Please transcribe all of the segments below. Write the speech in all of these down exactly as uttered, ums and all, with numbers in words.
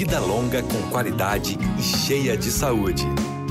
vida longa com qualidade e cheia de saúde.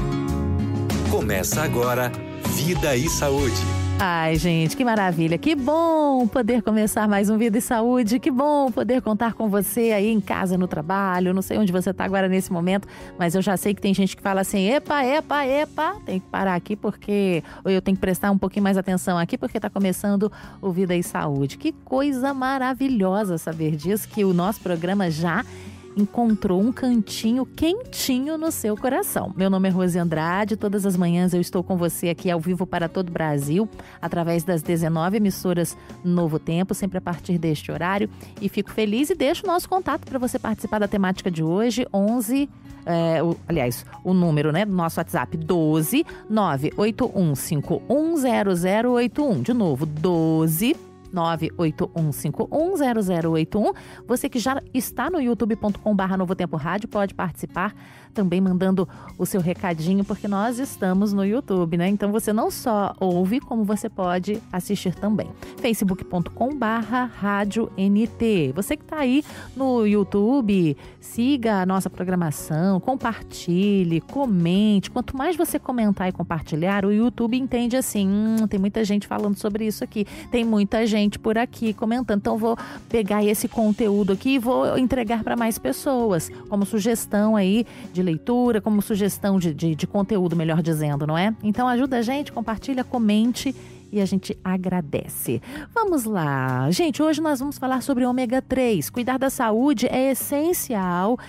Começa agora Vida e Saúde. Ai, gente, que maravilha, que bom poder começar mais um Vida e Saúde, que bom poder contar com você aí em casa, no trabalho, não sei onde você está agora nesse momento, mas eu já sei que tem gente que fala assim, epa, epa, epa, tem que parar aqui porque, ou eu tenho que prestar um pouquinho mais atenção aqui porque está começando o Vida e Saúde. Que coisa maravilhosa saber disso, que o nosso programa já encontrou um cantinho quentinho no seu coração. Meu nome é Rose Andrade, todas as manhãs eu estou com você aqui ao vivo para todo o Brasil, através das dezenove emissoras Novo Tempo, sempre a partir deste horário, e fico feliz e deixo o nosso contato para você participar da temática de hoje, onze, é, o, aliás, o número, né, do nosso WhatsApp, doze nove oito um cinco um zero zero oito um, de novo, doze nove oito um cinco um zero zero oito um. Você que já está no youtube ponto com barra Novo Tempo Rádio pode participar também mandando o seu recadinho, porque nós estamos no YouTube, né? Então você não só ouve, como você pode assistir também. facebook ponto com barra Rádio N T. Você que está aí no YouTube, siga a nossa programação, compartilhe, comente. Quanto mais você comentar e compartilhar, o YouTube entende assim, hum, tem muita gente falando sobre isso aqui, tem muita gente gente por aqui comentando, então vou pegar esse conteúdo aqui e vou entregar para mais pessoas, como sugestão aí de leitura, como sugestão de, de, de conteúdo, melhor dizendo, não é? Então ajuda a gente, compartilha, comente e a gente agradece. Vamos lá. Gente, hoje nós vamos falar sobre ômega três. Cuidar da saúde é essencial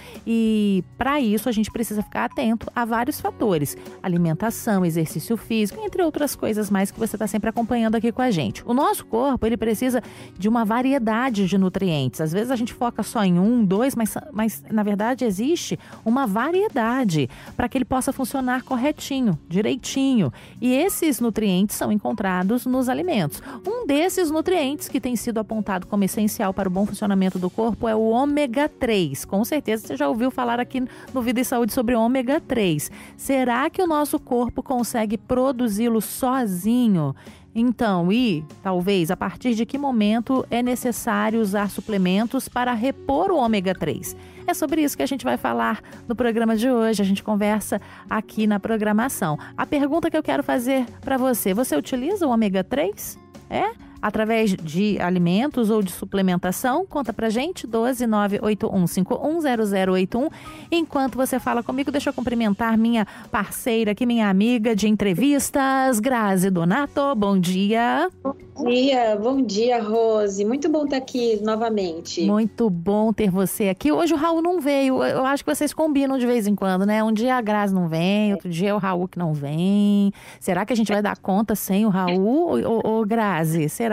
e para isso a gente precisa ficar atento a vários fatores. Alimentação, exercício físico, entre outras coisas mais que você está sempre acompanhando aqui com a gente. O nosso corpo, ele precisa de uma variedade de nutrientes. Às vezes a gente foca só em um, dois, mas, mas na verdade existe uma variedade para que ele possa funcionar corretinho, direitinho. E esses nutrientes são encontrados nos alimentos. Um desses nutrientes que tem sido apontado como essencial para o bom funcionamento do corpo é o ômega três. Com certeza você já ouviu falar aqui no Vida e Saúde sobre ômega três. Será que o nosso corpo consegue produzi-lo sozinho? Então, e talvez a partir de que momento é necessário usar suplementos para repor o ômega três? É sobre isso que a gente vai falar no programa de hoje. A gente conversa aqui na programação. A pergunta que eu quero fazer para você: você utiliza o ômega três? É? Através de alimentos ou de suplementação? Conta pra gente, doze nove oito um cinco um zero zero oito um. Enquanto você fala comigo, deixa eu cumprimentar minha parceira aqui, minha amiga de entrevistas, Grazi Donato. Bom dia. Bom dia, bom dia, Rose. Muito bom estar aqui novamente. Muito bom ter você aqui. Hoje o Raul não veio. Eu acho que vocês combinam de vez em quando, né? Um dia a Grazi não vem, outro dia é o Raul que não vem. Será que a gente vai dar conta sem o Raul, ou, ou Grazi? Será?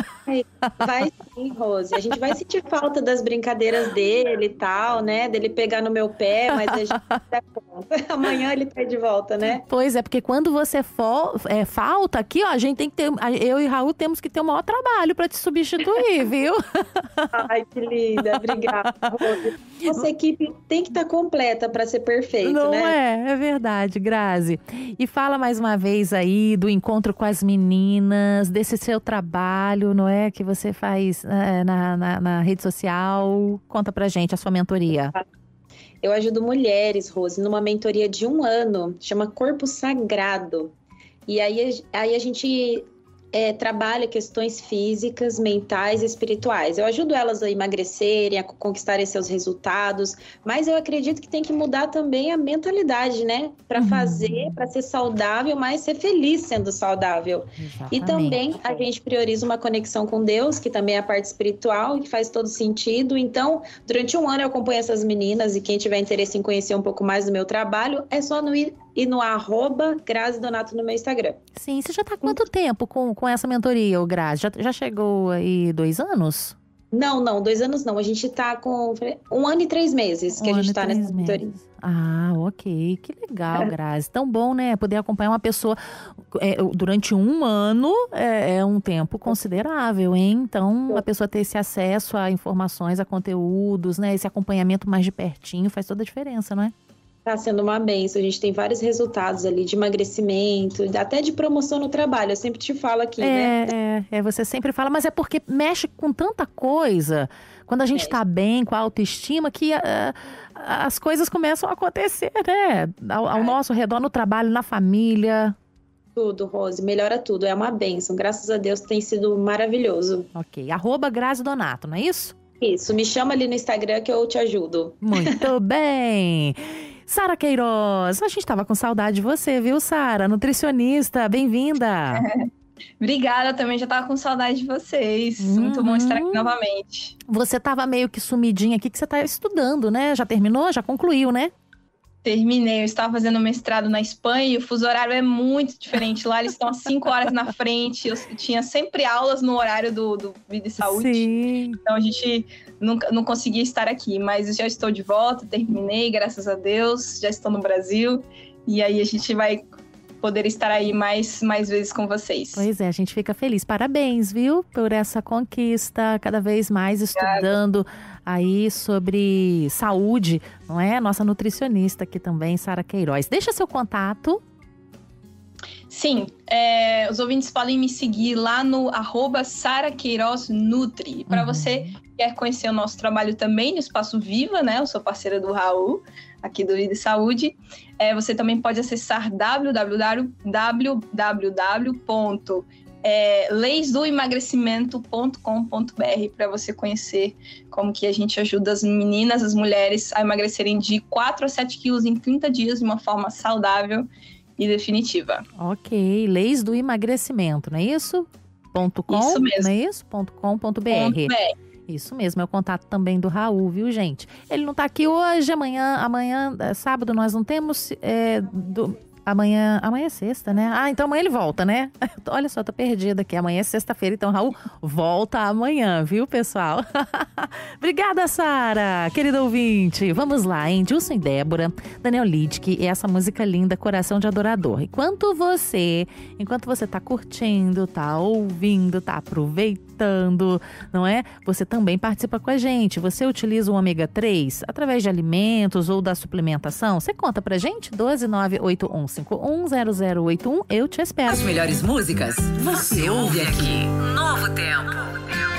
Vai sim, Rose. A gente vai sentir falta das brincadeiras dele e tal, né? Dele pegar no meu pé, mas a gente dá conta. Amanhã ele tá de volta, né? Pois é, porque quando você for, é, falta aqui, ó, a gente tem que ter, eu e Raul temos que ter o maior trabalho para te substituir, viu? Ai, que linda. Obrigada, Rose. Nossa equipe tem que estar completa para ser perfeito, não né? Não é, é verdade, Grazi. E fala mais uma vez aí do encontro com as meninas, desse seu trabalho, não é, que você faz é, na, na, na rede social. Conta pra gente a sua mentoria. Eu ajudo mulheres, Rose, numa mentoria de um ano, chama Corpo Sagrado. E aí, aí a gente é, trabalha questões físicas, mentais e espirituais. Eu ajudo elas a emagrecerem, a conquistarem seus resultados, mas eu acredito que tem que mudar também a mentalidade, né? Para uhum. fazer, para ser saudável, mas ser feliz sendo saudável. Exatamente. E também a gente prioriza uma conexão com Deus, que também é a parte espiritual, que faz todo sentido. Então, durante um ano eu acompanho essas meninas e quem tiver interesse em conhecer um pouco mais do meu trabalho, é só no ir e no arroba Grazi Donato no meu Instagram. Sim, você já está há quanto tempo com, com essa mentoria, o Grazi? Já, já chegou aí dois anos? Não, não, dois anos não. A gente está com um ano e três meses que um a gente está nessa mentoria. Ah, ok. Que legal, Grazi. Tão bom, né? Poder acompanhar uma pessoa é, durante um ano é, é um tempo considerável, hein? Então, a pessoa ter esse acesso a informações, a conteúdos, né? Esse acompanhamento mais de pertinho faz toda a diferença, não é? Tá sendo uma benção. A gente tem vários resultados ali de emagrecimento, até de promoção no trabalho. Eu sempre te falo aqui, é, né? É, é, você sempre fala, mas é porque mexe com tanta coisa. Quando a gente está bem, com a autoestima, que uh, as coisas começam a acontecer, né? Ao, ao nosso redor, no trabalho, na família. Tudo, Rose, melhora tudo. É uma bênção. Graças a Deus tem sido maravilhoso. Ok. Arroba Grazi Donato, não é isso? Isso. Me chama ali no Instagram que eu te ajudo. Muito bem. Sara Queiroz, a gente estava com saudade de você, viu, Sara? Nutricionista, bem-vinda. Obrigada, também já estava com saudade de vocês. Uhum. Muito bom estar aqui novamente. Você estava meio que sumidinha aqui, que você está estudando, né? Já terminou? Já concluiu, né? Terminei, eu estava fazendo mestrado na Espanha e o fuso horário é muito diferente. Lá eles estão às cinco horas na frente, eu tinha sempre aulas no horário do, do Vida e Saúde. Sim. Então a gente nunca, não conseguia estar aqui, mas eu já estou de volta, terminei, graças a Deus, já estou no Brasil. E aí a gente vai poder estar aí mais, mais vezes com vocês. Pois é, a gente fica feliz. Parabéns, viu? Por essa conquista, cada vez mais estudando aí sobre saúde, não é? Nossa nutricionista aqui também, Sara Queiroz. Deixa seu contato. Sim, é, os ouvintes podem me seguir lá no arroba Sara Queiroz Nutri. Para uhum. você que quer conhecer o nosso trabalho também no Espaço Viva, né? Eu sou parceira do Raul, aqui do Vida e Saúde. É, você também pode acessar w w w ponto leis do emagrecimento ponto com ponto b r para você conhecer como que a gente ajuda as meninas, as mulheres a emagrecerem de quatro a sete quilos em trinta dias de uma forma saudável e definitiva. Ok, leis do emagrecimento, não é isso? Ponto com, isso mesmo. Não é isso? Ponto com ponto b r. Isso mesmo, é o contato também do Raul, viu, gente? Ele não tá aqui hoje, amanhã, amanhã, sábado, nós não temos, é, do, amanhã, amanhã é sexta, né? Ah, então amanhã ele volta, né? Olha só, tô perdida aqui, amanhã é sexta-feira, então Raul volta amanhã, viu, pessoal? Obrigada, Sara, querida ouvinte. Vamos lá, hein? Dilson e Débora, Daniel Lidke e essa música linda, Coração de Adorador. Enquanto você, enquanto você tá curtindo, tá ouvindo, tá aproveitando, não é? Você também participa com a gente. Você utiliza o ômega três através de alimentos ou da suplementação? Você conta pra gente? doze nove oito um cinco um zero zero oito um. Eu te espero. As melhores músicas você ouve aqui. Novo Tempo.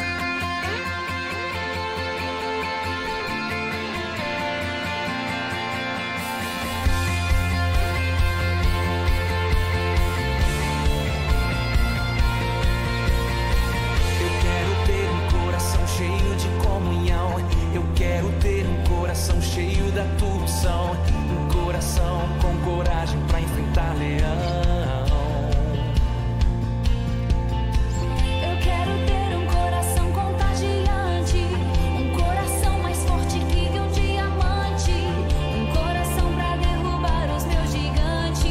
Cheio da tua unção, um coração com coragem pra enfrentar leão. Eu quero ter um coração contagiante, um coração mais forte que um diamante, um coração pra derrubar os meus gigantes.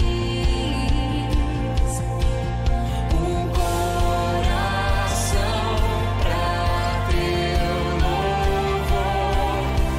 Um coração pra teu louvor.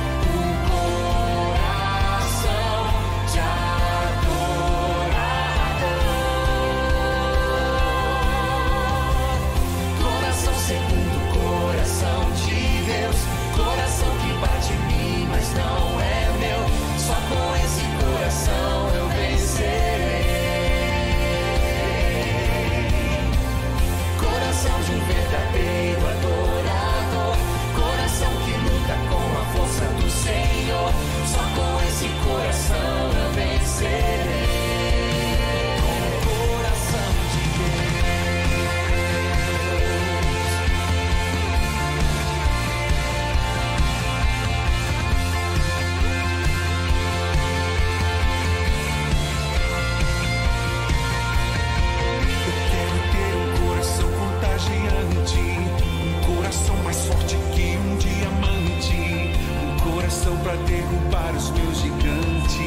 Pra derrubar os meus gigantes.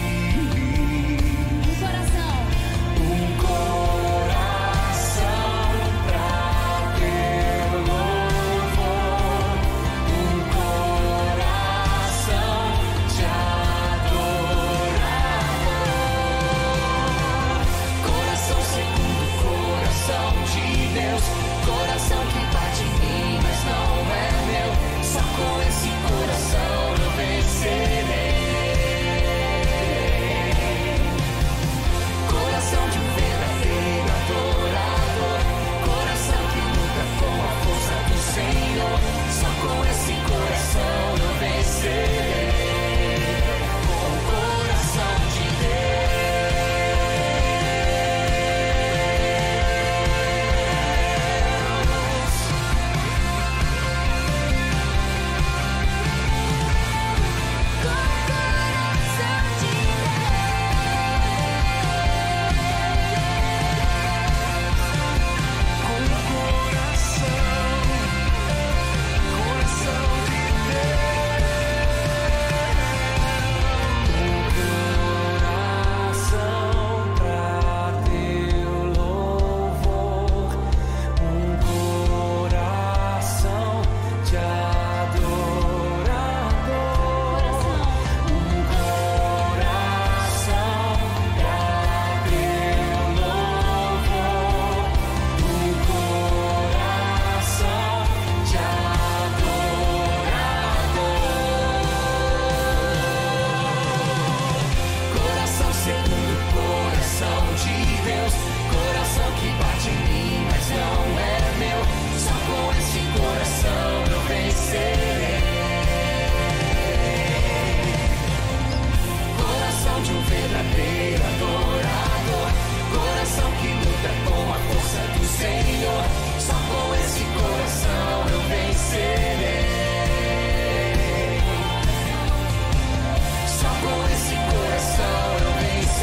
Um coração. Um coração pra teu louvor. Um coração te adorador. Coração segundo o coração de Deus. Coração que bate em mim, mas não é meu. Só com esse coração eu vencerei.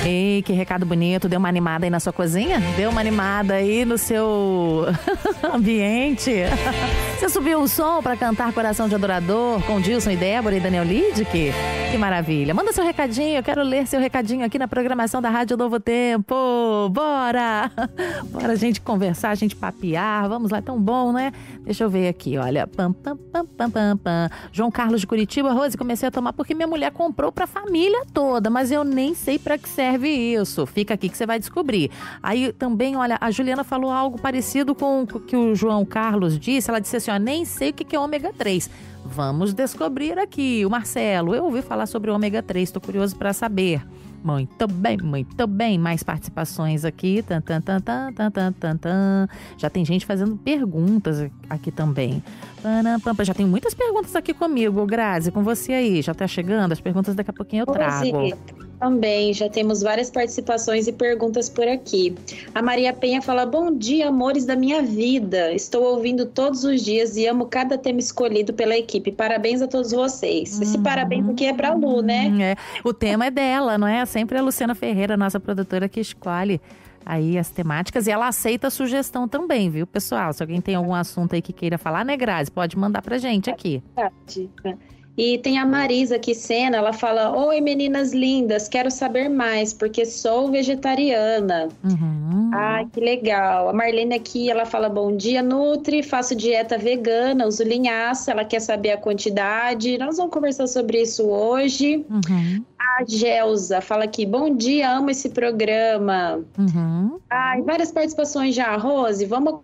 Ei, que recado bonito. Deu uma animada aí na sua cozinha? Deu uma animada aí no seu ambiente? Você subiu o som para cantar Coração de Adorador com Dilson e Débora e Daniel Lidick? Que maravilha. Manda seu recadinho, eu quero ler seu recadinho aqui na programação da Rádio Novo Tempo. Bora! Bora a gente conversar, a gente papear. Vamos lá, tão bom, né? Deixa eu ver aqui, olha. Pam, pam, pam, pam, pam, pam. João Carlos de Curitiba. Rose, comecei a tomar porque minha mulher comprou pra família toda, mas eu nem sei pra que serve isso. Fica aqui que você vai descobrir. Aí também, olha, a Juliana falou algo parecido com o que o João Carlos disse. Ela disse assim, ó, nem sei o que é ômega três. Vamos descobrir aqui. O Marcelo, eu ouvi falar sobre o ômega três, tô curioso pra saber. Muito bem, muito bem. Mais participações aqui. Tan, tan, tan, tan, tan, tan, tan, tan. Já tem gente fazendo perguntas aqui também. Já tem muitas perguntas aqui comigo, Grazi, com você aí. Já tá chegando? As perguntas daqui a pouquinho eu trago. Sim, também, já temos várias participações e perguntas por aqui. A Maria Penha fala, bom dia, amores da minha vida. Estou ouvindo todos os dias e amo cada tema escolhido pela equipe. Parabéns a todos vocês. Esse Uhum. parabéns aqui é pra Lu, né? É. O tema é dela, não é? Sempre a Luciana Ferreira, nossa produtora, que escolhe aí as temáticas e ela aceita a sugestão também, viu, pessoal? Se alguém tem algum assunto aí que queira falar, né, Grazi? Pode mandar pra gente aqui. E tem a Marisa aqui, Sena, ela fala, oi meninas lindas, quero saber mais, porque sou vegetariana. Uhum. Ai, que legal. A Marlene aqui, ela fala, bom dia, Nutri, faço dieta vegana, uso linhaça, ela quer saber a quantidade. Nós vamos conversar sobre isso hoje. Uhum. A Gelza fala aqui, bom dia, amo esse programa. Uhum. Ai, várias participações já, Rose, vamos...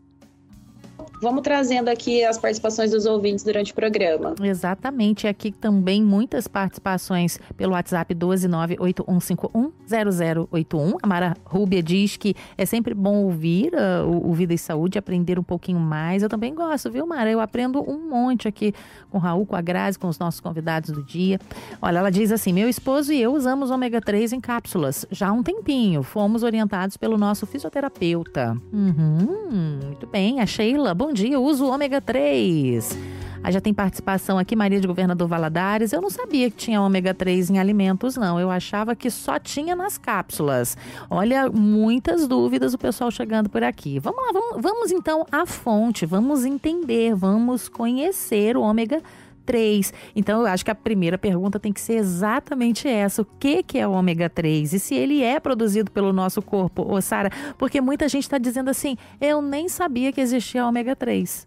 Vamos trazendo aqui as participações dos ouvintes durante o programa. Exatamente. Aqui também muitas participações pelo WhatsApp doze nove oito um cinco um zero zero oito um. A Mara Rúbia diz que é sempre bom ouvir uh, o, o Vida e Saúde, aprender um pouquinho mais. Eu também gosto, viu, Mara? Eu aprendo um monte aqui com o Raul, com a Grazi, com os nossos convidados do dia. Olha, ela diz assim, meu esposo e eu usamos ômega três em cápsulas já há um tempinho. Fomos orientados pelo nosso fisioterapeuta. Uhum, muito bem. A Sheila, bom dia, eu uso ômega três. Aí já tem participação aqui, Maria de Governador Valadares. Eu não sabia que tinha ômega três em alimentos, não. Eu achava que só tinha nas cápsulas. Olha, muitas dúvidas o pessoal chegando por aqui. Vamos lá, vamos, vamos então à fonte, vamos entender, vamos conhecer o ômega três. Então, eu acho que a primeira pergunta tem que ser exatamente essa. O que, que é o ômega três? E se ele é produzido pelo nosso corpo, ô Sara? Porque muita gente está dizendo assim, eu nem sabia que existia ômega três.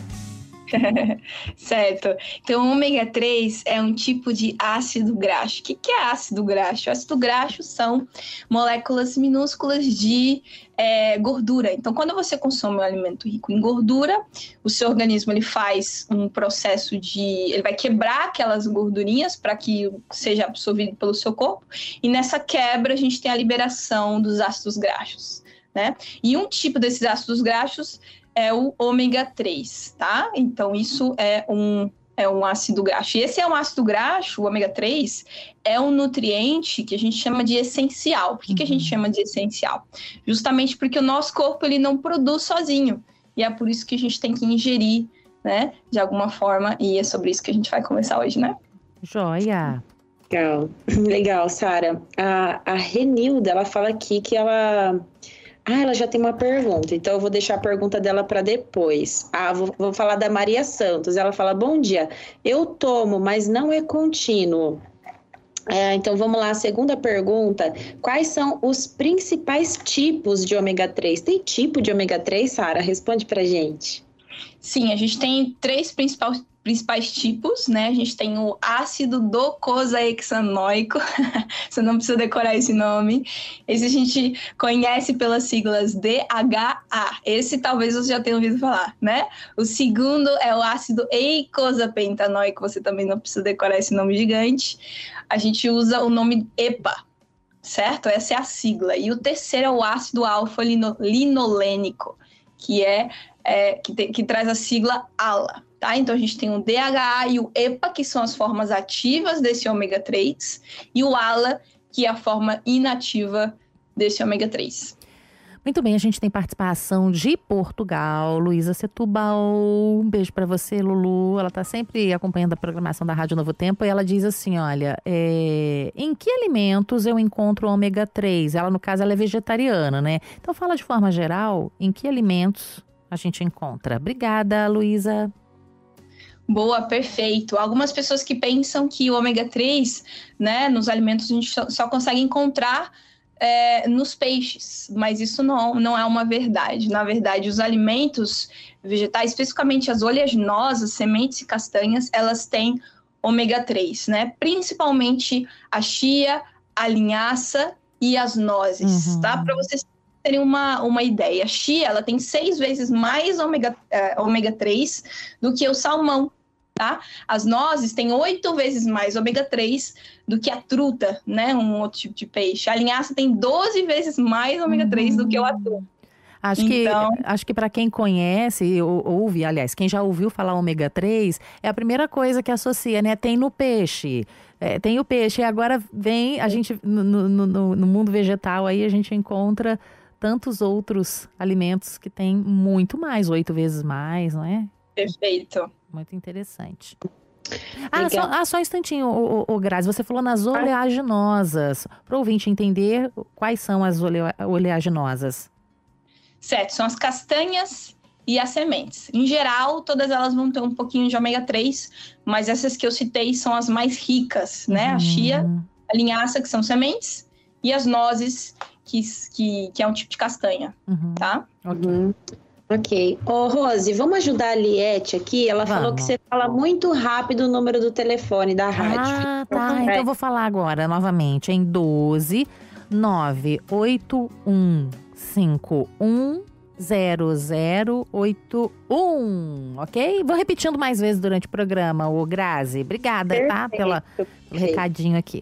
Certo. Então, o ômega três é um tipo de ácido graxo. O que, que é ácido graxo? Ácido graxo são moléculas minúsculas de é, gordura. Então, quando você consome um alimento rico em gordura, o seu organismo ele faz um processo de... Ele vai quebrar aquelas gordurinhas para que seja absorvido pelo seu corpo. E nessa quebra, a gente tem a liberação dos ácidos graxos, né? E um tipo desses ácidos graxos é o ômega três, tá? Então, isso é um, é um ácido graxo. E esse é um ácido graxo, o ômega três, é um nutriente que a gente chama de essencial. Por que, uhum. que a gente chama de essencial? Justamente porque o nosso corpo ele não produz sozinho. E é por isso que a gente tem que ingerir, né? De alguma forma. E é sobre isso que a gente vai conversar hoje, né? Joia! Legal, legal, Sara. A, a Renilda, ela fala aqui que ela... Ah, ela já tem uma pergunta, então eu vou deixar a pergunta dela para depois. Ah, vou, vou falar da Maria Santos. Ela fala, bom dia, eu tomo, mas não é contínuo. É, então vamos lá, a segunda pergunta. Quais são os principais tipos de ômega três? Tem tipo de ômega três, Sara? Responde pra gente. Sim, a gente tem três principais principais tipos, né? A gente tem o ácido docosahexanoico, você não precisa decorar esse nome. Esse a gente conhece pelas siglas D H A. Esse talvez você já tenha ouvido falar, né? O segundo é o ácido eicosapentanoico, você também não precisa decorar esse nome gigante. A gente usa o nome E P A, certo? Essa é a sigla. E o terceiro é o ácido alfa-linolênico, que é, é que, te, que traz a sigla A L A. Tá? Então, a gente tem o D H A e o E P A, que são as formas ativas desse ômega três, e o A L A, que é a forma inativa desse ômega três. Muito bem, a gente tem participação de Portugal, Luísa Setúbal. Um beijo para você, Lulu. Ela está sempre acompanhando a programação da Rádio Novo Tempo e ela diz assim, olha, é, em que alimentos eu encontro ômega três? Ela, no caso, ela é vegetariana, né? Então fala de forma geral, em que alimentos a gente encontra. Obrigada, Luísa. Boa, perfeito. Algumas pessoas que pensam que o ômega três, né, nos alimentos a gente só, só consegue encontrar É, nos peixes, mas isso não, não é uma verdade. Na verdade, os alimentos vegetais, especificamente as oleaginosas, sementes e castanhas, elas têm ômega três, né? Principalmente a chia, a linhaça e as nozes, uhum. tá? Para vocês terem uma, uma ideia, a chia, ela tem seis vezes mais ômega, é, ômega três do que o salmão, tá? As nozes têm oito vezes mais ômega três do que a truta, né? Um outro tipo de peixe. A linhaça tem doze vezes mais ômega três uhum. do que o atum. Acho então... que, acho que para quem conhece, ou, ouve, aliás, quem já ouviu falar ômega três, é a primeira coisa que associa, né? Tem no peixe. É, tem o peixe. E agora vem, a gente, no, no, no, no mundo vegetal, aí a gente encontra tantos outros alimentos que tem muito mais, oito vezes mais, não é? Perfeito. Muito interessante. Ah só, ah, só um instantinho, o, o, o Grazi, você falou nas oleaginosas. Para o ouvinte entender quais são as ole, oleaginosas. Certo, são as castanhas e as sementes. Em geral, todas elas vão ter um pouquinho de ômega três, mas essas que eu citei são as mais ricas, né? Uhum. A chia, a linhaça, que são sementes, e as nozes, que, que, que é um tipo de castanha, uhum. tá? Ok. Uhum. Ok. Ô, Rose, vamos ajudar a Liette aqui? Ela vamos. falou que você fala muito rápido o número do telefone da rádio. Ah, tá. Então eu vou falar agora, novamente, em doze nove oito um cinco um zero zero oito um, ok? Vou repetindo mais vezes durante o programa, ô Grazi. Obrigada, perfeito, tá? Pela, pelo recadinho aqui.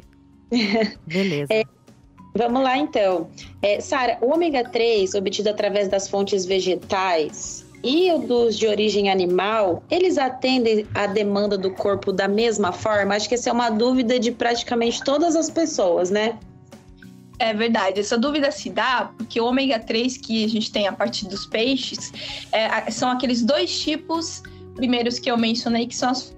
Beleza. É... Vamos lá, então. É, Sara, o ômega três, obtido através das fontes vegetais e dos de origem animal, eles atendem à demanda do corpo da mesma forma? Acho que essa é uma dúvida de praticamente todas as pessoas, né? É verdade. Essa dúvida se dá porque o ômega três que a gente tem a partir dos peixes é, são aqueles dois tipos primeiros que eu mencionei, que são as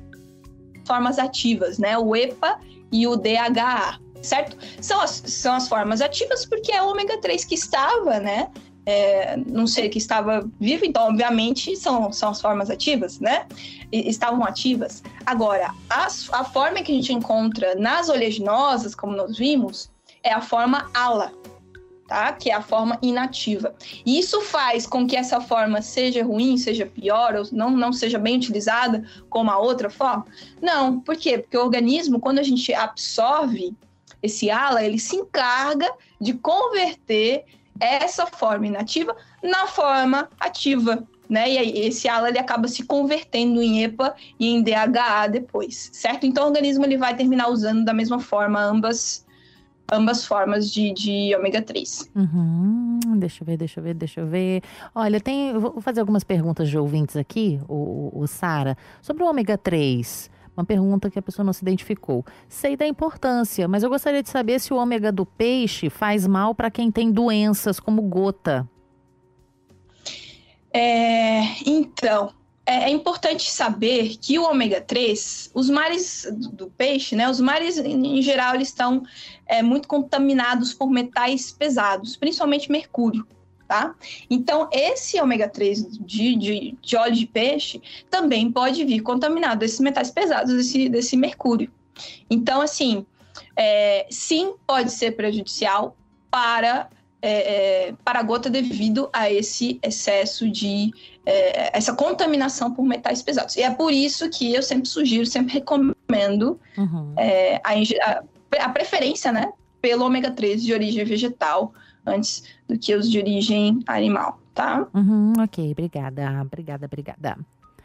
formas ativas, né? O E P A e o D H A. Certo? São as, são as formas ativas porque é o ômega três que estava, né? É, não sei, que estava vivo, então, obviamente, são, são as formas ativas, né? E, estavam ativas. Agora, a, a forma que a gente encontra nas oleaginosas, como nós vimos, é a forma ALA, tá? Que é a forma inativa. E isso faz com que essa forma seja ruim, seja pior, ou não, não seja bem utilizada como a outra forma? Não. Por quê? Porque o organismo, quando a gente absorve esse ALA, ele se encarga de converter essa forma inativa na forma ativa, né? E aí esse ALA ele acaba se convertendo em E P A e em D H A depois, certo? Então o organismo ele vai terminar usando da mesma forma ambas, ambas formas de, de ômega três. Uhum, deixa eu ver, deixa eu ver, deixa eu ver. Olha, tem, vou fazer algumas perguntas de ouvintes aqui, o, o Sara, sobre o ômega três. Uma pergunta que a pessoa não se identificou. Sei da importância, mas eu gostaria de saber se o ômega do peixe faz mal para quem tem doenças como gota. É, então, é, é importante saber que o ômega três, os mares do, do peixe, né, os mares em, em geral, eles estão é, muito contaminados por metais pesados, principalmente mercúrio. Tá? Então, esse ômega três de, de, de óleo de peixe também pode vir contaminado desses metais pesados, desse, desse mercúrio. Então, assim, é, sim, pode ser prejudicial para, é, é, para a gota devido a esse excesso de, é, essa contaminação por metais pesados. E é por isso que eu sempre sugiro, sempre recomendo uhum. é, a, a, a preferência, né, pelo ômega três de origem vegetal, antes do que os de origem animal, tá? Uhum, ok, obrigada, obrigada, obrigada.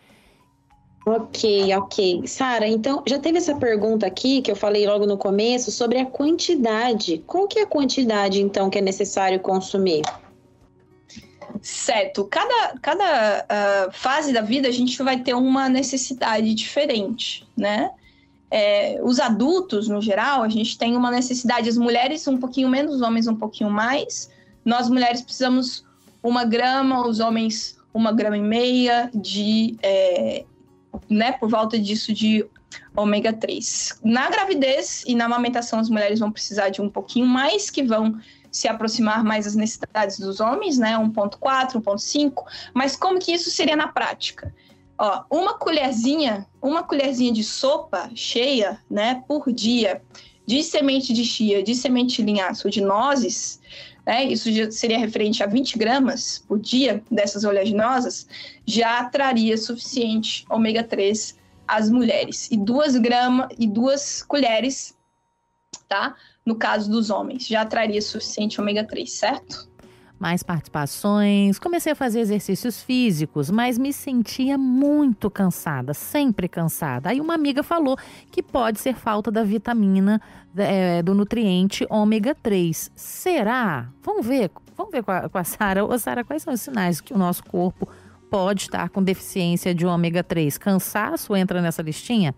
Ok, ok. Sara, então, já teve essa pergunta aqui, que eu falei logo no começo, sobre a quantidade. Qual que é a quantidade, então, que é necessário consumir? Certo. Cada, cada uh, fase da vida, a gente vai ter uma necessidade diferente, né? É, os adultos, no geral, a gente tem uma necessidade, as mulheres um pouquinho menos, os homens um pouquinho mais, nós mulheres precisamos uma grama, os homens uma grama e meia de, é, né, por volta disso de ômega três. Na gravidez e na amamentação, as mulheres vão precisar de um pouquinho mais, que vão se aproximar mais das necessidades dos homens, né, um ponto quatro, um ponto cinco, mas como que isso seria na prática? Ó, uma colherzinha, uma colherzinha de sopa cheia, né, por dia, de semente de chia, de semente de linhaça ou de nozes, né, isso já seria referente a vinte gramas por dia dessas oleaginosas, já traria suficiente ômega três às mulheres. E duas gramas e duas colheres, tá? No caso dos homens, já traria suficiente ômega três, certo? Mais participações, comecei a fazer exercícios físicos, mas me sentia muito cansada, sempre cansada. Aí uma amiga falou que pode ser falta da vitamina, é, do nutriente ômega três. Será? Vamos ver, vamos ver com a, com a Sara. Ô Sara, quais são os sinais que o nosso corpo pode estar com deficiência de ômega três? Cansaço entra nessa listinha?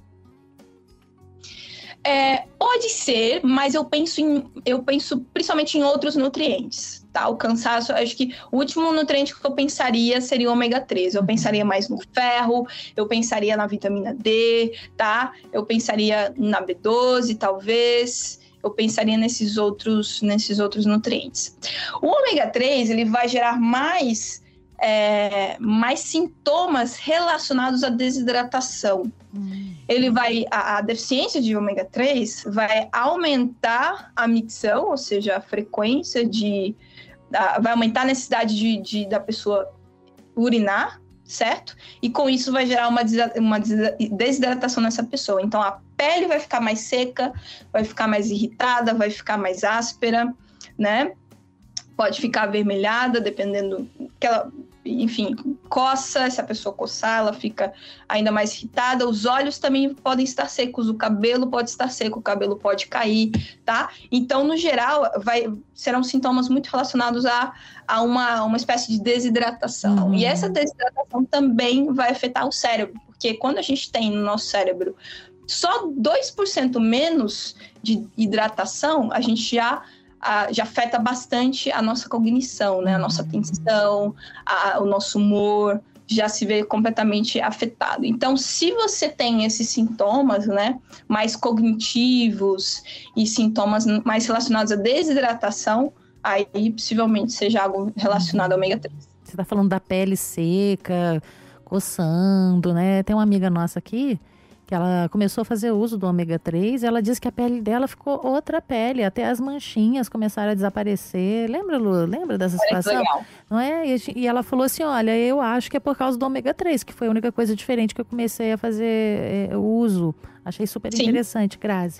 É, pode ser, mas eu penso, em, eu penso principalmente em outros nutrientes, tá? O cansaço, acho que o último nutriente que eu pensaria seria o ômega três. Eu pensaria mais no ferro, eu pensaria na vitamina D, tá? Eu pensaria na B doze, talvez. Eu pensaria nesses outros, nesses outros nutrientes. O ômega três, ele vai gerar mais, é, mais sintomas relacionados à desidratação. Hum. Ele vai, a, a deficiência de ômega três vai aumentar a micção, ou seja, a frequência de, a, vai aumentar a necessidade de, de, da pessoa urinar, certo? E com isso vai gerar uma, uma desidratação nessa pessoa. Então a pele vai ficar mais seca, vai ficar mais irritada, vai ficar mais áspera, né? Pode ficar avermelhada, dependendo que ela, enfim, coça, se a pessoa coçar, ela fica ainda mais irritada. Os olhos também podem estar secos, o cabelo pode estar seco, o cabelo pode cair, tá? Então, no geral, vai, serão sintomas muito relacionados a, a uma, uma espécie de desidratação. Uhum. E essa desidratação também vai afetar o cérebro, porque quando a gente tem no nosso cérebro só dois por cento menos de hidratação, a gente já... A, já afeta bastante a nossa cognição, né? A nossa atenção, a, o nosso humor, já se vê completamente afetado. Então, se você tem esses sintomas, né, mais cognitivos e sintomas mais relacionados à desidratação, aí possivelmente seja algo relacionado ao ômega três. Você está falando da pele seca, coçando, né? Tem uma amiga nossa aqui que ela começou a fazer uso do ômega três, ela disse que a pele dela ficou outra pele, até as manchinhas começaram a desaparecer. Lembra, Lu? Lembra dessa situação? Legal. Não é? E ela falou assim, olha, eu acho que é por causa do ômega três, que foi a única coisa diferente que eu comecei a fazer é, uso. Achei super Sim. interessante, Grazi.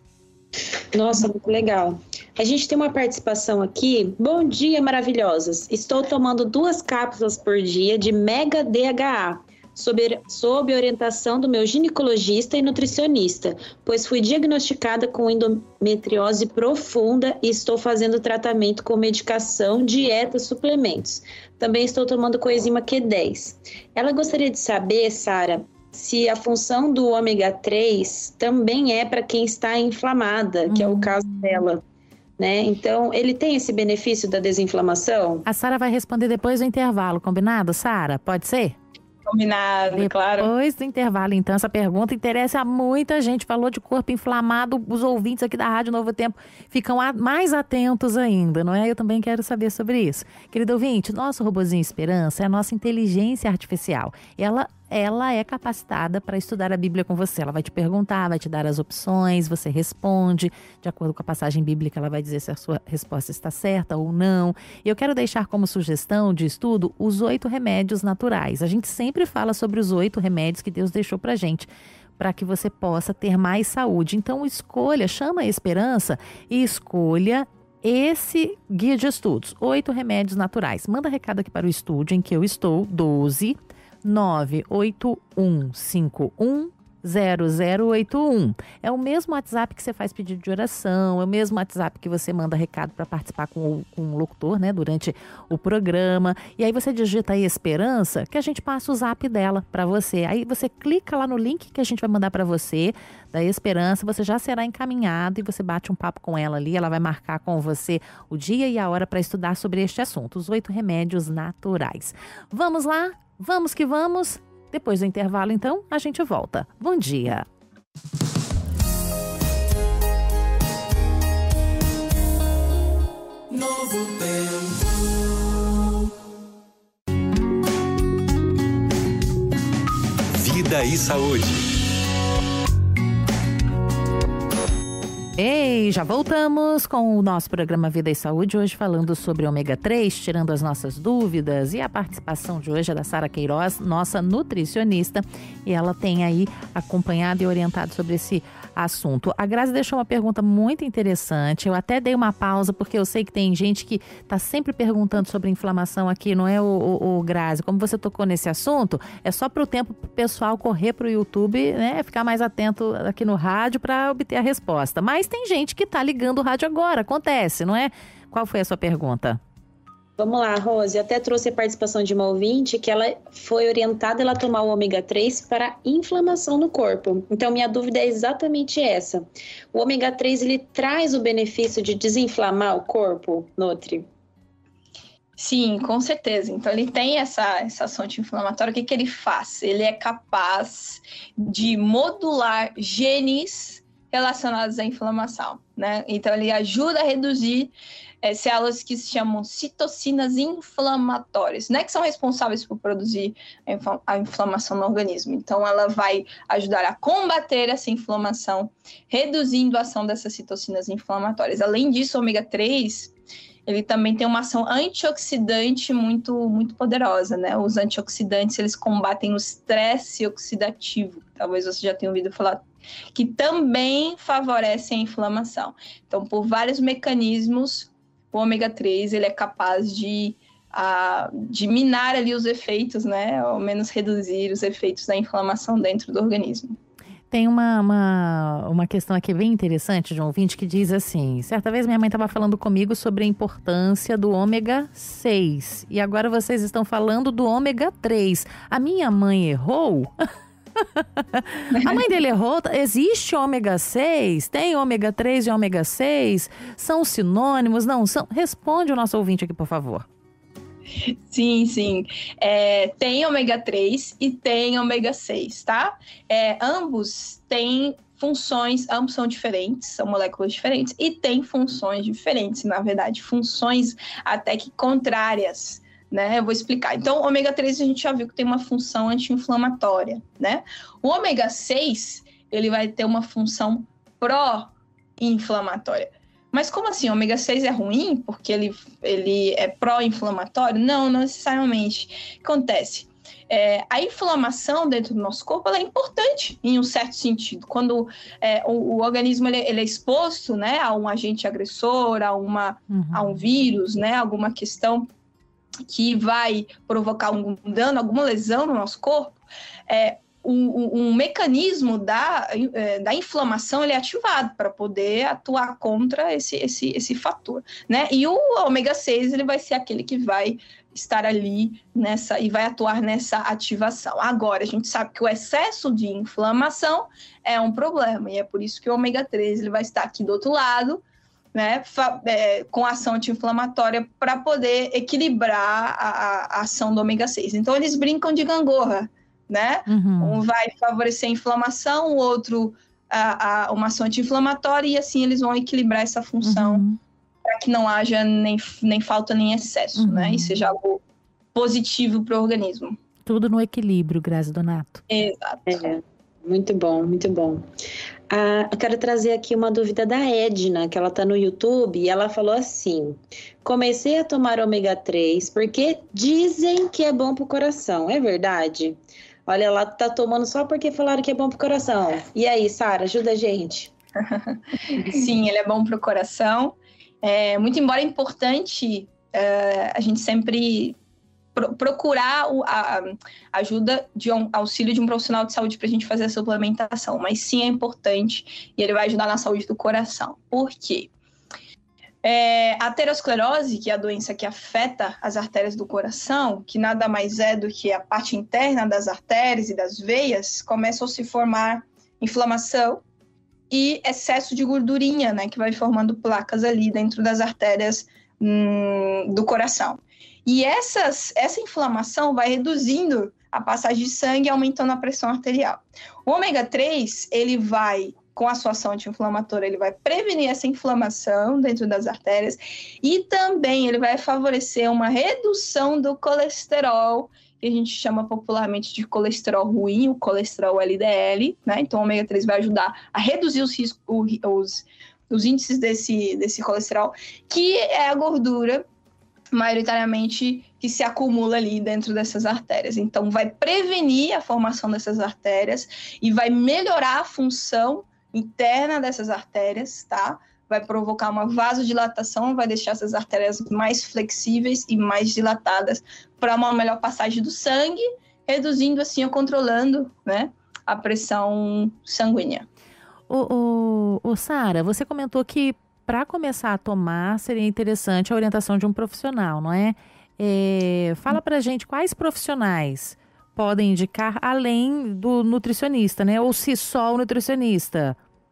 Nossa, muito legal. A gente tem uma participação aqui. Bom dia, maravilhosas. Estou tomando duas cápsulas por dia de Mega D H A. Sob, sob orientação do meu ginecologista e nutricionista, pois fui diagnosticada com endometriose profunda e estou fazendo tratamento com medicação, dieta, suplementos. Também estou tomando coenzima Q dez. Ela gostaria de saber, Sara, se a função do ômega três também é para quem está inflamada, que hum. é o caso dela. Né? Então, ele tem esse benefício da desinflamação? A Sara vai responder depois do intervalo, combinado, Sara? Pode ser? Combinado, Depois claro. Depois do intervalo, então, essa pergunta interessa a muita gente. Falou de corpo inflamado, os ouvintes aqui da Rádio Novo Tempo ficam a, mais atentos ainda, não é? Eu também quero saber sobre isso. Querido ouvinte, nosso robozinho Esperança é a nossa inteligência artificial. Ela, ela é capacitada para estudar a Bíblia com você. Ela vai te perguntar, vai te dar as opções, você responde. De acordo com a passagem bíblica, ela vai dizer se a sua resposta está certa ou não. E eu quero deixar como sugestão de estudo os oito remédios naturais. A gente sempre fala sobre os oito remédios que Deus deixou pra gente, para que você possa ter mais saúde. Então escolha, chama a Esperança e escolha esse guia de estudos, oito remédios naturais. Manda recado aqui para o estúdio em que eu estou, doze nove oito um cinco um zero zero oito um. É o mesmo WhatsApp que você faz pedido de oração, é o mesmo WhatsApp que você manda recado para participar com o, com o locutor, né, durante o programa. E aí você digita aí Esperança, que a gente passa o zap dela para você. Aí você clica lá no link que a gente vai mandar para você, da Esperança, você já será encaminhado e você bate um papo com ela ali, ela vai marcar com você o dia e a hora para estudar sobre este assunto, os oito remédios naturais. Vamos lá? Vamos que vamos? Depois do intervalo, então, a gente volta. Bom dia! Novo tempo. Vida e saúde. Ei, já voltamos com o nosso programa Vida e Saúde, hoje falando sobre ômega três, tirando as nossas dúvidas, e a participação de hoje é da Sara Queiroz, nossa nutricionista, e ela tem aí acompanhado e orientado sobre esse assunto. A Grazi deixou uma pergunta muito interessante, eu até dei uma pausa porque eu sei que tem gente que está sempre perguntando sobre inflamação aqui, não é, o, o, o Grazi? Como você tocou nesse assunto, é só para o tempo pro pessoal correr para o YouTube, né, ficar mais atento aqui no rádio para obter a resposta, mas tem gente que está ligando o rádio agora, acontece, não é? Qual foi a sua pergunta? Vamos lá, Rose. Eu até trouxe a participação de uma ouvinte que ela foi orientada a ela tomar o ômega três para inflamação no corpo. Então, minha dúvida é exatamente essa. O ômega três, ele traz o benefício de desinflamar o corpo, Nutri? Sim, com certeza. Então, ele tem essa, essa ação anti-inflamatória. O que, que ele faz? Ele é capaz de modular genes relacionados à inflamação, né? Então, ele ajuda a reduzir é, células que se chamam citocinas inflamatórias, né? Que são responsáveis por produzir a, infl- a inflamação no organismo. Então, ela vai ajudar a combater essa inflamação, reduzindo a ação dessas citocinas inflamatórias. Além disso, o ômega três, ele também tem uma ação antioxidante muito, muito poderosa, né? Os antioxidantes, eles combatem o estresse oxidativo. Talvez você já tenha ouvido falar, que também favorecem a inflamação. Então, por vários mecanismos, o ômega três, ele é capaz de, uh, de minar ali os efeitos, né? Ou menos reduzir os efeitos da inflamação dentro do organismo. Tem uma, uma, uma questão aqui bem interessante de um ouvinte que diz assim: certa vez minha mãe estava falando comigo sobre a importância do ômega seis e agora vocês estão falando do ômega três. A minha mãe errou? A mãe dele errou? Existe ômega seis? Tem ômega três e ômega seis? São sinônimos? Não são? Responde o nosso ouvinte aqui, por favor. Sim, sim. É, tem ômega três e tem ômega seis, tá? É, ambos têm funções, ambos são diferentes, são moléculas diferentes e têm funções diferentes, na verdade, funções até que contrárias, né? Eu vou explicar. Então, o ômega três a gente já viu que tem uma função anti-inflamatória, né? O ômega seis, ele vai ter uma função pró-inflamatória. Mas como assim? O ômega seis é ruim porque ele, ele é pró-inflamatório? Não, não necessariamente. O que acontece? É, a inflamação dentro do nosso corpo ela é importante em um certo sentido. Quando é, o, o organismo ele, ele é exposto, né, a um agente agressor, a, uma, uhum. a um vírus, né, alguma questão que vai provocar um dano, alguma lesão no nosso corpo, é, um, um mecanismo da, da inflamação ele é ativado para poder atuar contra esse, esse, esse fator, né? E o ômega seis ele vai ser aquele que vai estar ali nessa e vai atuar nessa ativação. Agora, a gente sabe que o excesso de inflamação é um problema, e é por isso que o ômega três ele vai estar aqui do outro lado, né, é, com ação anti-inflamatória para poder equilibrar a, a ação do ômega seis. Então, eles brincam de gangorra, né? Uhum. Um vai favorecer a inflamação, o outro a, a, uma ação anti-inflamatória, e assim eles vão equilibrar essa função uhum. para que não haja nem, nem falta nem excesso, uhum. né? E seja algo positivo para o organismo. Tudo no equilíbrio, Grazi Donato. Exato. É, muito bom, muito bom. Ah, eu quero trazer aqui uma dúvida da Edna, que ela está no YouTube, e ela falou assim: comecei a tomar ômega três porque dizem que é bom para o coração, é verdade? Olha, ela tá tomando só porque falaram que é bom para o coração. E aí, Sara, ajuda a gente. Sim, ele é bom para o coração. É, muito embora é importante, é, a gente sempre pro, procurar o, a, a ajuda de um auxílio de um profissional de saúde para a gente fazer a suplementação. Mas sim é importante e ele vai ajudar na saúde do coração. Por quê? É, a aterosclerose, que é a doença que afeta as artérias do coração, que nada mais é do que a parte interna das artérias e das veias, começa a se formar inflamação e excesso de gordurinha, né, que vai formando placas ali dentro das artérias hum, do coração. E essas, essa inflamação vai reduzindo a passagem de sangue e aumentando a pressão arterial. O ômega três, ele vai, com a sua ação anti-inflamatória, ele vai prevenir essa inflamação dentro das artérias e também ele vai favorecer uma redução do colesterol, que a gente chama popularmente de colesterol ruim, o colesterol L D L, né? Então o ômega três vai ajudar a reduzir os, riscos, os, os índices desse, desse colesterol, que é a gordura, maioritariamente, que se acumula ali dentro dessas artérias. Então vai prevenir a formação dessas artérias e vai melhorar a função interna dessas artérias, tá? Vai provocar uma vasodilatação, vai deixar essas artérias mais flexíveis e mais dilatadas para uma melhor passagem do sangue, reduzindo assim ou controlando, né, a pressão sanguínea. O, o, o Sara, você comentou que para começar a tomar seria interessante a orientação de um profissional, não é? é fala pra gente quais profissionais podem indicar além do nutricionista, né? Ou se só o nutricionista?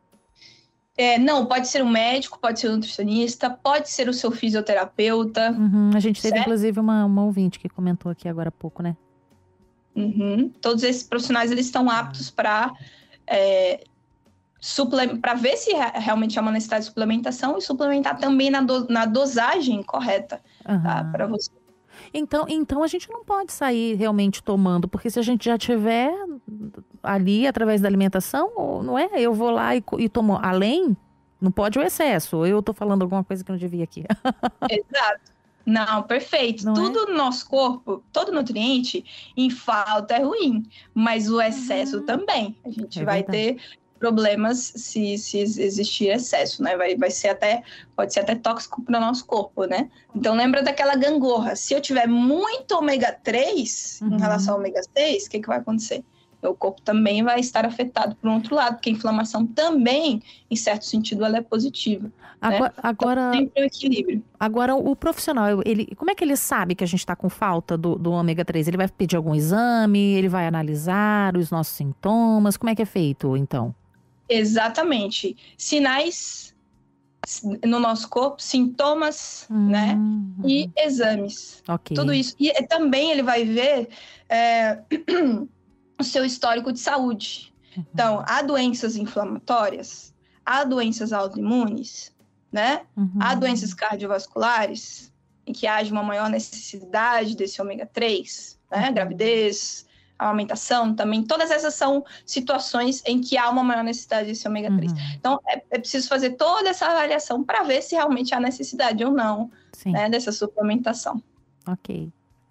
É, não, pode ser um médico, pode ser um nutricionista, pode ser o seu fisioterapeuta. Uhum, a gente teve, certo? inclusive, uma, uma ouvinte que comentou aqui agora há pouco, né? Uhum. Todos esses profissionais, eles estão aptos para é, suple- para ver se re- realmente há uma necessidade de suplementação e suplementar também na, do- na dosagem correta, Uhum. tá? Para você. Então, então a gente não pode sair realmente tomando, porque se a gente já tiver ali através da alimentação, ou- não é? Eu vou lá e, co- e tomo além, não pode o excesso. Ou eu tô falando alguma coisa que eu não devia aqui. Exato. Não, perfeito. Não é? Tudo no nosso corpo, todo nutriente, em falta é ruim, mas o excesso também. A gente É vai verdade. ter problemas se, se existir excesso, né? Vai, vai ser até, pode ser até tóxico para o nosso corpo, né? Então lembra daquela gangorra. Se eu tiver muito ômega três Uhum. em relação ao ômega seis, o que, que vai acontecer? O corpo também vai estar afetado por um outro lado, porque a inflamação também, em certo sentido, ela é positiva. Agora, agora, Então, sempre um equilíbrio. agora o profissional, ele, como é que ele sabe que a gente está com falta do, do ômega três? Ele vai pedir algum exame? Ele vai analisar os nossos sintomas? Como é que é feito, então? Exatamente. Sinais no nosso corpo, sintomas, né? Hum, E exames. Ok. Tudo isso. E eh, também ele vai ver é, o seu histórico de saúde. Então, há doenças inflamatórias, há doenças autoimunes, né? Uhum. Há doenças cardiovasculares, em que haja uma maior necessidade desse ômega três, né? Uhum. Gravidez, amamentação também. Todas essas são situações em que há uma maior necessidade desse ômega três. Uhum. Então, é, é preciso fazer toda essa avaliação para ver se realmente há necessidade ou não, Sim, né, dessa suplementação. ok.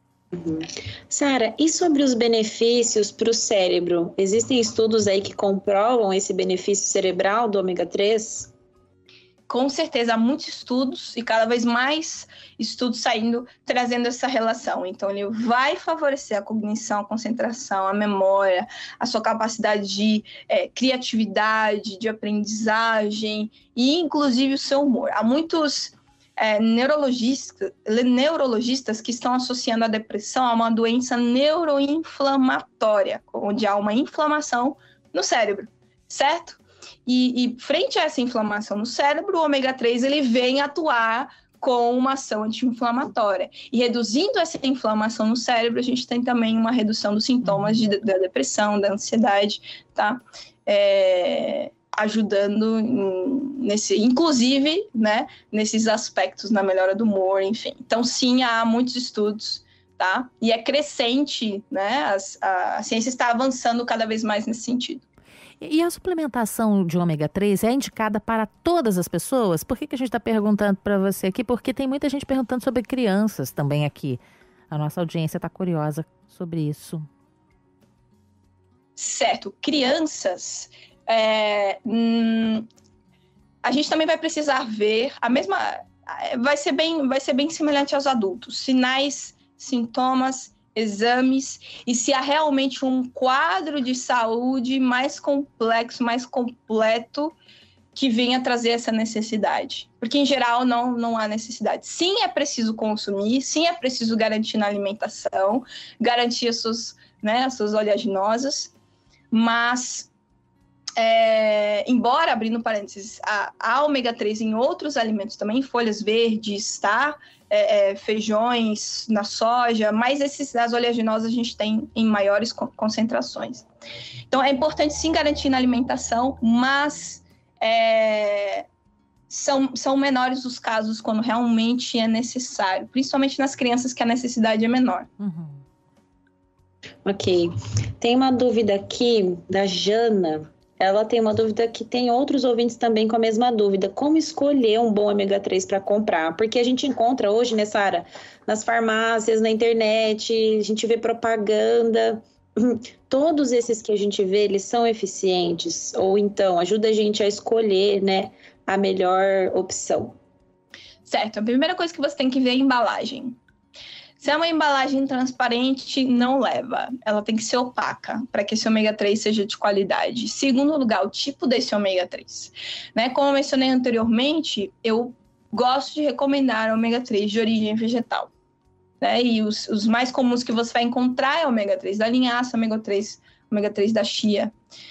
Sara, e sobre os benefícios para o cérebro? Existem estudos aí que comprovam esse benefício cerebral do ômega três? Com certeza, há muitos estudos e cada vez mais estudos saindo, trazendo essa relação. Então, ele vai favorecer a cognição, a concentração, a memória, a sua capacidade de é, criatividade, de aprendizagem e, inclusive, o seu humor. Há muitos é, neurologistas, neurologistas que estão associando a depressão a uma doença neuroinflamatória, onde há uma inflamação no cérebro, certo? E, e frente a essa inflamação no cérebro, o ômega três ele vem atuar com uma ação anti-inflamatória. E reduzindo essa inflamação no cérebro, a gente tem também uma redução dos sintomas de, da depressão, da ansiedade, tá? É, ajudando em, nesse, inclusive, né, nesses aspectos na melhora do humor, enfim. Então, sim, há muitos estudos, tá? E é crescente, né? As, a, a ciência está avançando cada vez mais nesse sentido. E a suplementação de ômega três é indicada para todas as pessoas? Por que, que a gente está perguntando para você aqui? Porque tem muita gente perguntando sobre crianças também aqui. A nossa audiência está curiosa sobre isso. Certo. Crianças, é, hum, a gente também vai precisar ver a mesma... Vai ser bem, vai ser bem semelhante aos adultos. Sinais sintomas, exames e se há realmente um quadro de saúde mais complexo, mais completo que venha trazer essa necessidade. Porque, em geral, não, não há necessidade. Sim, é preciso consumir, sim, é preciso garantir na alimentação, garantir as suas, né, as suas oleaginosas, mas, é, embora, abrindo parênteses, há, há ômega três em outros alimentos também, folhas verdes, tá? É, é, feijões, na soja, mas esses, as oleaginosas a gente tem em maiores concentrações. Então, é importante, sim, garantir na alimentação, mas... É, são, são menores os casos quando realmente é necessário, principalmente nas crianças que a necessidade é menor. Uhum. Ok. Tem uma dúvida aqui da Jana. Ela tem uma dúvida que tem outros ouvintes também com a mesma dúvida. Como escolher um bom ômega três para comprar? Porque a gente encontra hoje, né, Sara, nas farmácias, na internet, a gente vê propaganda... Todos esses que a gente vê, eles são eficientes? Ou então, ajuda a gente a escolher, né, a melhor opção? Certo. A primeira coisa que você tem que ver é a embalagem. Se é uma embalagem transparente, não leva. Ela tem que ser opaca, para que esse ômega três seja de qualidade. Segundo lugar, o tipo desse ômega três. Né? Como eu mencionei anteriormente, eu gosto de recomendar ômega três de origem vegetal. Né? E os, os mais comuns que você vai encontrar é ômega três da linhaça, ômega três, ômega três da chia.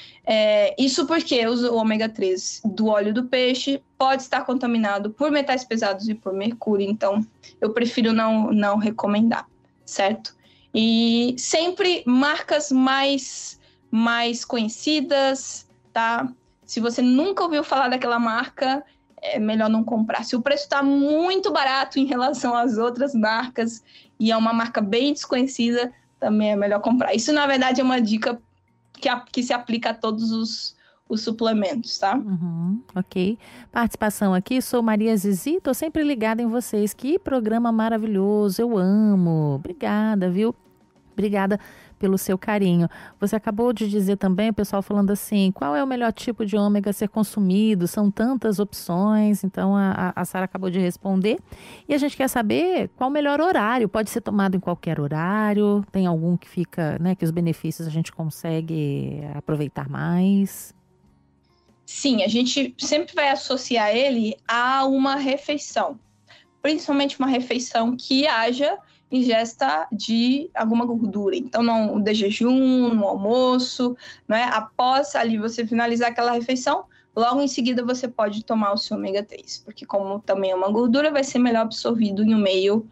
É, isso porque o ômega três do óleo do peixe pode estar contaminado por metais pesados e por mercúrio, então eu prefiro não, não recomendar, certo? E sempre marcas mais, mais conhecidas, tá? Se você nunca ouviu falar daquela marca, é melhor não comprar. Se o preço está muito barato em relação às outras marcas e é uma marca bem desconhecida, também é melhor comprar. Isso, na verdade, é uma dica que, a, que se aplica a todos os, os suplementos, tá? Uhum, ok. Participação aqui, sou Maria Zizi, tô sempre ligada em vocês. Que programa maravilhoso, eu amo. Obrigada, viu? Obrigada pelo seu carinho. Você acabou de dizer também, o pessoal falando assim, qual é o melhor tipo de ômega a ser consumido? São tantas opções, então a, a Sara acabou de responder. E a gente quer saber qual o melhor horário, pode ser tomado em qualquer horário, tem algum que fica, né, que os benefícios a gente consegue aproveitar mais? Sim, a gente sempre vai associar ele a uma refeição, principalmente uma refeição que haja ingesta de alguma gordura. Então, não, de jejum, no almoço, né? Após ali você finalizar aquela refeição, logo em seguida você pode tomar o seu ômega três, porque como também é uma gordura, vai ser melhor absorvido em um meio,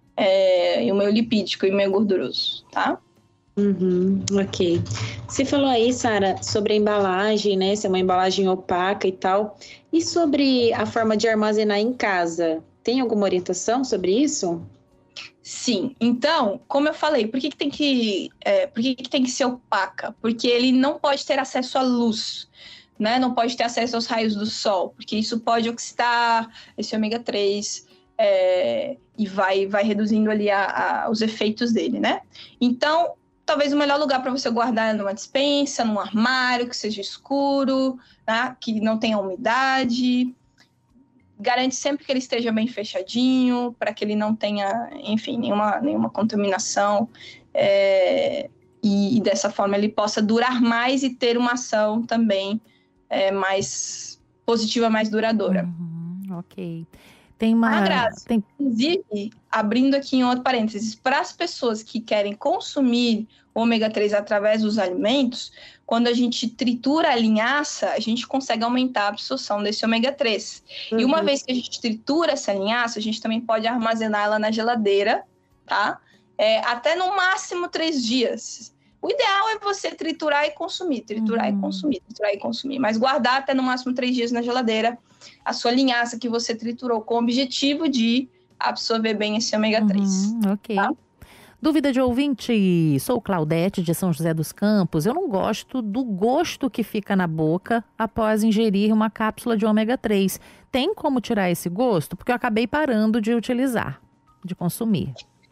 é, em um meio lipídico e meio gorduroso, tá? Uhum, ok. Você falou aí, Sara, sobre a embalagem, né? Se é uma embalagem opaca e tal. E sobre a forma de armazenar em casa? Tem alguma orientação sobre isso? Sim, então, como eu falei, por que, que, tem, que, é, por que, que tem que ser opaca? Porque ele não pode ter acesso à luz, né? Não pode ter acesso aos raios do sol, porque isso pode oxidar esse ômega três é, e vai, vai reduzindo ali a, a, os efeitos dele, né? Então, talvez o melhor lugar para você guardar é numa despensa, num armário que seja escuro, né? Que não tenha umidade. Garante sempre que ele esteja bem fechadinho, para que ele não tenha, enfim, nenhuma, nenhuma contaminação. É, e, e dessa forma ele possa durar mais e ter uma ação também é, mais positiva, mais duradoura. Uhum, ok. Tem uma... Ah, Grazi, tem... inclusive, abrindo aqui em outro parênteses, para as pessoas que querem consumir ômega três através dos alimentos, quando a gente tritura a linhaça, a gente consegue aumentar a absorção desse ômega três. Uhum. E uma vez que a gente tritura essa linhaça, a gente também pode armazenar ela na geladeira, tá? É, até no máximo três dias. O ideal é você triturar e consumir, triturar uhum. e consumir, triturar e consumir. Mas guardar até no máximo três dias na geladeira a sua linhaça que você triturou com o objetivo de absorver bem esse ômega três. Uhum, ok. Tá? Dúvida de ouvinte, sou Claudete de São José dos Campos, eu não gosto do gosto que fica na boca após ingerir uma cápsula de ômega três. Tem como tirar esse gosto? Porque eu acabei parando de utilizar, de consumir.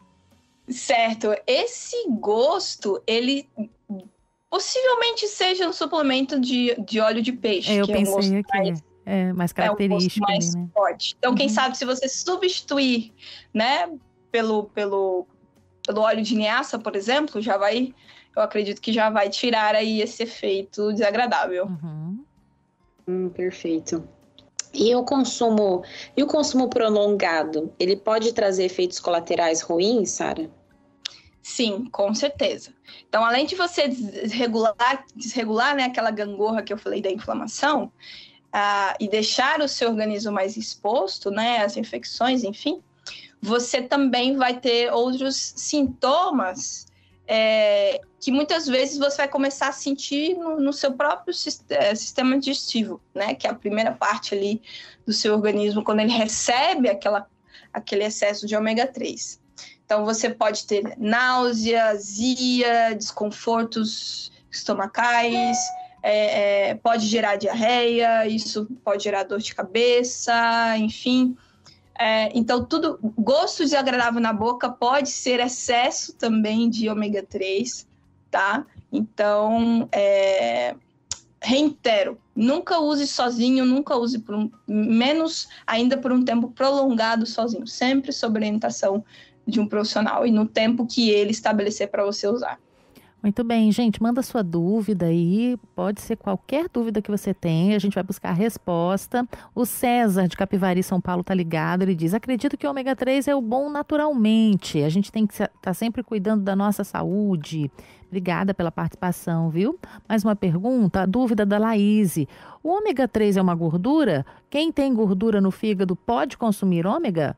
Certo, esse gosto, ele possivelmente seja um suplemento de, de óleo de peixe. É, eu que pensei é um gosto aqui, mais, é mais característico. É um gosto mais ali, né? forte. Então, uhum. quem sabe se você substituir, né, pelo... pelo pelo óleo de linhaça, por exemplo, já vai, eu acredito que já vai tirar aí esse efeito desagradável. Uhum. Hum, perfeito. E o consumo, e o consumo prolongado, ele pode trazer efeitos colaterais ruins, Sara? Sim, com certeza. Então, além de você desregular, desregular, né, aquela gangorra que eu falei da inflamação, ah, e deixar o seu organismo mais exposto, né, às infecções, enfim, você também vai ter outros sintomas é, que muitas vezes você vai começar a sentir no, no seu próprio sistema digestivo, né? Que é a primeira parte ali do seu organismo, quando ele recebe aquela, aquele excesso de ômega três. Então, você pode ter náusea, azia, desconfortos estomacais, é, é, pode gerar diarreia, isso pode gerar dor de cabeça, enfim... É, então, tudo, gosto desagradável na boca pode ser excesso também de ômega três, tá? Então, é, reitero, nunca use sozinho, nunca use por um, menos ainda por um tempo prolongado sozinho, sempre sob orientação de um profissional e no tempo que ele estabelecer para você usar. Muito bem, gente, manda sua dúvida aí, pode ser qualquer dúvida que você tenha, a gente vai buscar a resposta. O César, de Capivari, São Paulo, tá ligado, ele diz, acredito que o ômega três é o bom naturalmente, a gente tem que estar tá sempre cuidando da nossa saúde. Obrigada pela participação, viu? Mais uma pergunta, a dúvida da Laís. O ômega três é uma gordura? Quem tem gordura no fígado pode consumir ômega?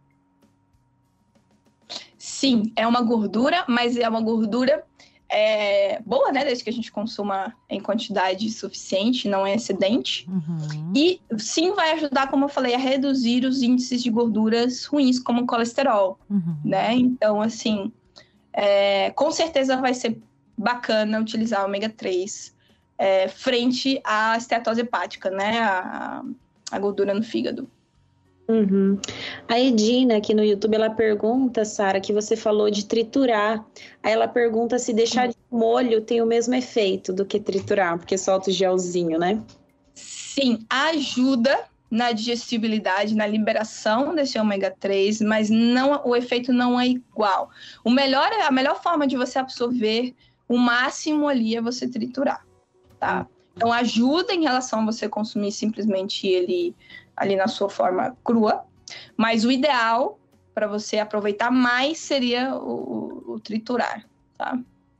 Sim, é uma gordura, mas é uma gordura... É boa, né? Desde que a gente consuma em quantidade suficiente, não é excedente. Uhum. E sim vai ajudar, como eu falei, a reduzir os índices de gorduras ruins, como colesterol, uhum. né? Então, assim, é, com certeza vai ser bacana utilizar o ômega três é, frente à esteatose hepática, né? A, a gordura no fígado. Uhum. A Edina aqui no YouTube, ela pergunta, Sara, que você falou de triturar. Aí ela pergunta se deixar de molho tem o mesmo efeito do que triturar, porque solta o gelzinho, né? Sim, ajuda na digestibilidade, na liberação desse ômega três, mas não, o efeito não é igual. O melhor, a melhor forma de você absorver o máximo ali é você triturar, tá? Então ajuda em relação a você consumir simplesmente ele ali na sua forma crua, mas o ideal para você aproveitar mais seria o, o triturar, tá?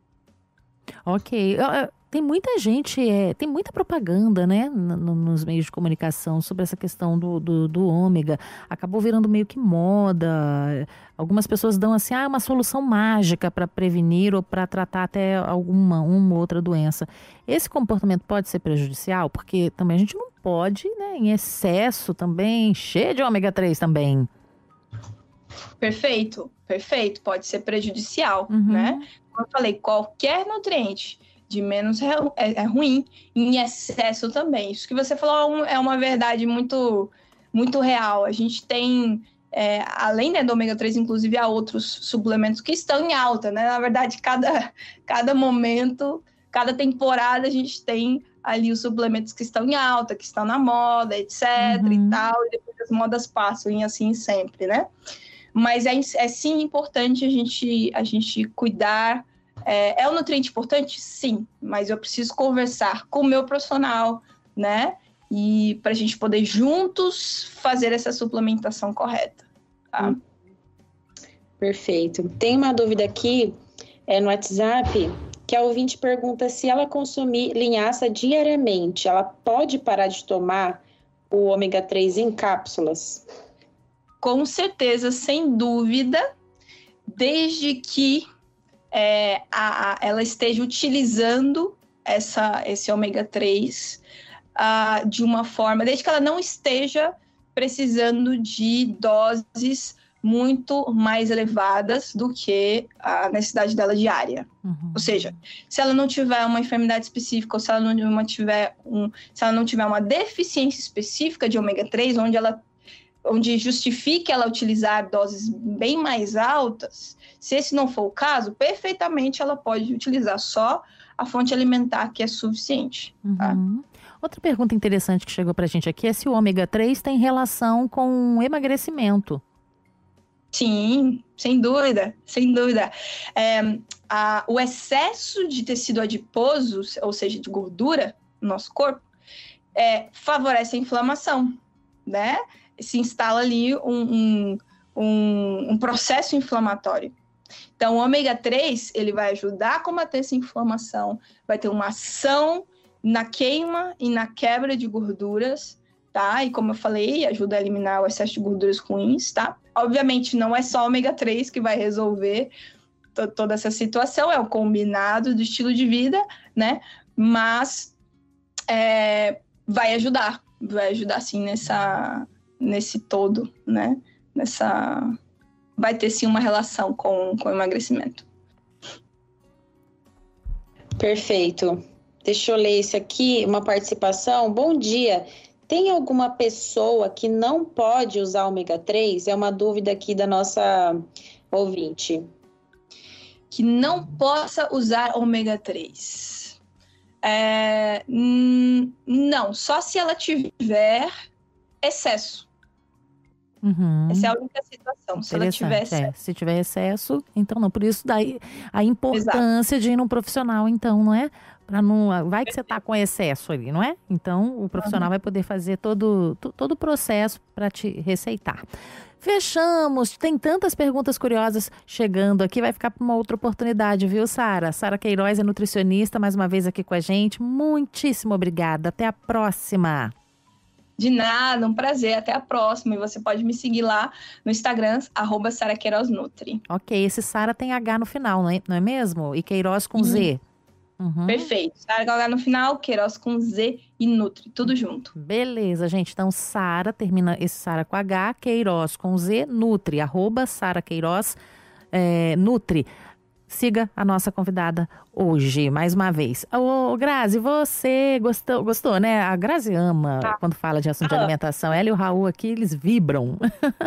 Ok. Tem muita gente, é, tem muita propaganda, né, no, nos meios de comunicação sobre essa questão do, do, do ômega. Acabou virando meio que moda. Algumas pessoas dão assim, ah, uma solução mágica para prevenir ou para tratar até alguma uma ou outra doença. Esse comportamento pode ser prejudicial, porque também a gente não pode, né, em excesso também, cheio de ômega três também. Perfeito, perfeito. Pode ser prejudicial, Uhum. né? Como eu falei, qualquer nutriente de menos é, é, é ruim, em excesso também. Isso que você falou é uma verdade muito, muito real. A gente tem, é, além, né, do ômega três, inclusive há outros suplementos que estão em alta, né? Na verdade, cada, cada momento, cada temporada a gente tem ali os suplementos que estão em alta, que estão na moda, etc Uhum. e tal, e depois as modas passam e assim sempre, né? Mas é, é sim importante a gente, a gente cuidar. É, é um nutriente importante? Sim, mas eu preciso conversar com o meu profissional, né? E para a gente poder juntos fazer essa suplementação correta, tá? Perfeito. Tem uma dúvida aqui é, no WhatsApp, que a ouvinte pergunta se ela consumir linhaça diariamente, ela pode parar de tomar o ômega três em cápsulas? Com certeza, sem dúvida, desde que é, a, a, ela esteja utilizando essa, esse ômega três uh, de uma forma, desde que ela não esteja precisando de doses muito mais elevadas do que a necessidade dela diária. Uhum. Ou seja, se ela não tiver uma enfermidade específica ou se ela não tiver, um, se ela não tiver uma deficiência específica de ômega três, onde ela onde justifique ela utilizar doses bem mais altas, se esse não for o caso, perfeitamente ela pode utilizar só a fonte alimentar que é suficiente. Tá? Uhum. Outra pergunta interessante que chegou pra gente aqui é se o ômega três tem relação com emagrecimento. Sim, sem dúvida, sem dúvida. É, a, o excesso de tecido adiposo, ou seja, de gordura no nosso corpo, é, favorece a inflamação, né? Se instala ali um, um, um, um processo inflamatório. Então, o ômega três, ele vai ajudar a combater essa inflamação, vai ter uma ação na queima e na quebra de gorduras, tá? E como eu falei, ajuda a eliminar o excesso de gorduras ruins, tá? Obviamente, não é só ômega três que vai resolver to- toda essa situação, é o combinado do estilo de vida, né? Mas é, vai ajudar, vai ajudar, sim, nessa, nesse todo, né? Nessa... Vai ter, sim, uma relação com, com o emagrecimento. Perfeito. Deixa eu ler isso aqui, uma participação. Bom dia. Tem alguma pessoa que não pode usar ômega três? É uma dúvida aqui da nossa ouvinte. Que não possa usar ômega três. É, hum, não, só se ela tiver excesso. Uhum. Essa é a única situação. Se ela tiver Interessante, excesso. é. Se tiver excesso, então não. Por isso daí a importância de ir num profissional, então, não é? Pra não, vai que você tá com excesso ali, não é? Então o profissional vai poder fazer todo, to- todo o processo para te receitar. Fechamos. Tem tantas perguntas curiosas chegando aqui. Vai ficar para uma outra oportunidade, viu, Sara? Sara Queiroz é nutricionista, mais uma vez aqui com a gente. Muitíssimo obrigada. Até a próxima. De nada, um prazer. Até a próxima. E você pode me seguir lá no Instagram, arroba Sara Queiroz Nutri. Ok, esse Sara tem H no final, não é, não é mesmo? E Queiroz com Z. Uhum. Perfeito. Sara com H no final, Queiroz com Z e Nutri. Tudo junto. Beleza, gente. Então, Sara, termina esse Sara com H, Queiroz com Z, Nutri, arroba Sara Queiroz, é, Nutri. Siga a nossa convidada hoje, mais uma vez. Ô, Grazi, você gostou, gostou, né? A Grazi ama quando fala de assunto de Ah. alimentação. Ela e o Raul aqui, eles vibram.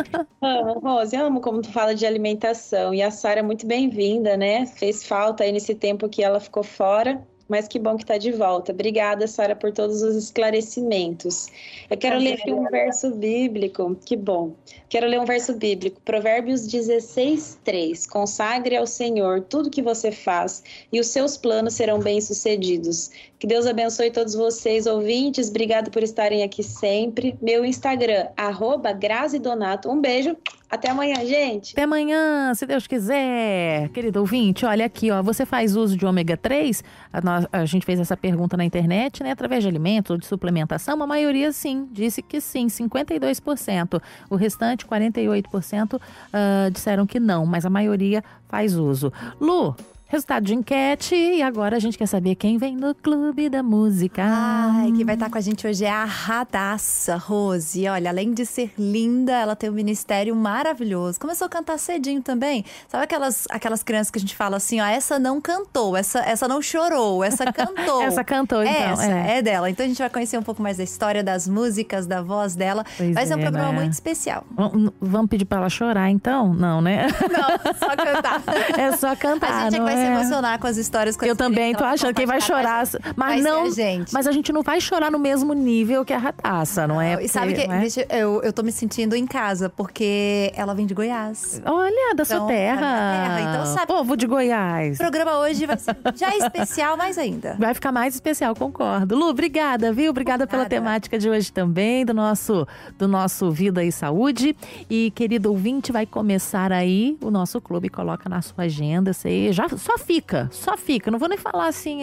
Amo, Rose, amo como tu fala de alimentação. E a Sara é muito bem-vinda, né? Fez falta aí nesse tempo que ela ficou fora, mas que bom que tá de volta. Obrigada, Sara, por todos os esclarecimentos. Eu quero ler aqui um verso bíblico. Que bom. Quero ler um verso bíblico. Provérbios dezesseis, três. Consagre ao Senhor tudo que você faz e os seus planos serão bem-sucedidos. Que Deus abençoe todos vocês, ouvintes. Obrigado por estarem aqui sempre. Meu Instagram, arroba Grazi Donato. Um beijo. Até amanhã, gente. Até amanhã, se Deus quiser. Querido ouvinte, olha aqui, ó. Você faz uso de ômega três? A, no- a gente fez essa pergunta na internet, né? Através de alimentos ou de suplementação. A maioria, sim. Disse que sim, cinquenta e dois por cento. O restante, quarenta e oito por cento, ah, disseram que não. Mas a maioria faz uso. Lu, resultado de enquete. E agora a gente quer saber quem vem no Clube da Música. Ai, quem vai estar com a gente hoje é a Radassa, Rose. Olha, além de ser linda, ela tem um ministério maravilhoso. Começou a cantar cedinho também. Sabe aquelas, aquelas crianças que a gente fala assim, ó, essa não cantou, essa, essa não chorou, essa cantou. Essa cantou, então. Essa, é. dela. Então a gente vai conhecer um pouco mais da história, das músicas, da voz dela. Pois vai ser um é, programa né? muito especial. Vamos- Vamos pedir pra ela chorar, então? Não, né? Não, só cantar. É só cantar, A gente é que não vai se é? emocionar com as histórias, com as Eu também experiências tô ela achando que quem vai compartilhar chorar. com a gente. Mas Vai ser não. a gente. Mas a gente não vai chorar no mesmo nível que a Radassa, não é? E sabe Porque, que não é? deixa- eu, eu tô me sentindo em casa, porque ela vem de Goiás. Olha, da sua Então, terra. da minha terra. Então, sabe- Povo de Goiás. O programa hoje vai ser já especial, mais ainda. Vai ficar mais especial, concordo. Lu, obrigada, viu? Obrigada pela Nada. temática de hoje também, do nosso, do nosso Vida e Saúde. E, querido ouvinte, vai começar aí o nosso clube. Coloca na sua agenda. Você já, só fica, só fica. Não vou nem falar assim,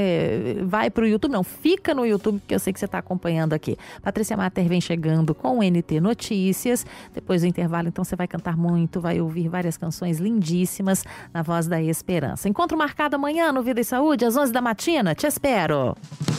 é, vai pro YouTube, não. Fica no YouTube, porque eu sei que você está acompanhando aqui. Patrícia Mater vem chegando com o N T Notícias. Depois do intervalo, então, você vai cantar muito, vai ouvir várias canções lindíssimas na Voz da Esperança. Encontro marcado amanhã no Vida e Saúde, às onze da matina. Te espero.